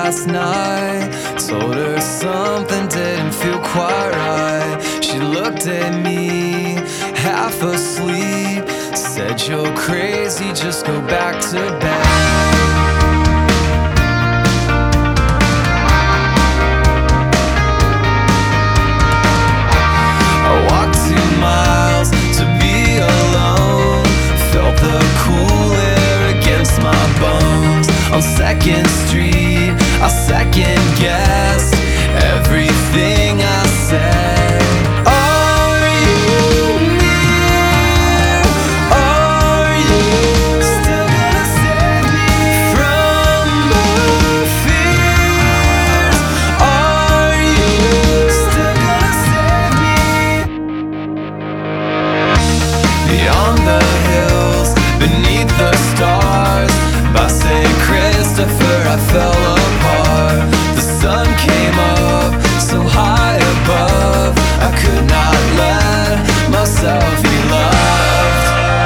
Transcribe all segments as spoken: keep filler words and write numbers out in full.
last night. Told her something didn't feel quite right. She looked at me, half asleep. Said, "You're crazy, just go back to bed." On Second Street, I second guessed everything I said. Are you near? Are you still gonna save me from my fears? Are you still gonna save me? Beyond the hills, beneath the stars, by Saint Christopher I fell apart. The sun came up so high above, I could not let myself be loved.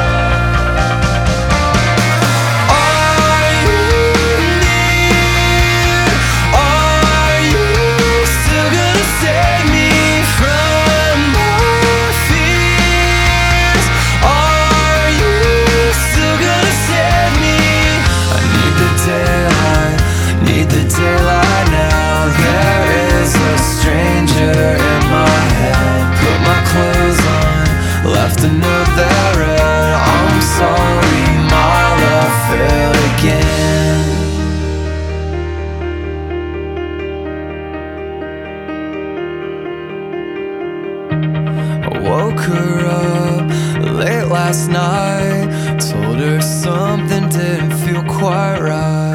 Are you near? Are you still gonna save me from my fears? Are you still gonna save me? I need the daylight, need the daylight now. There is a stranger in my head. Put my clothes on, left a note that read, "I'm sorry, my love failed again." I woke her up late last night. Told her something didn't feel quite right.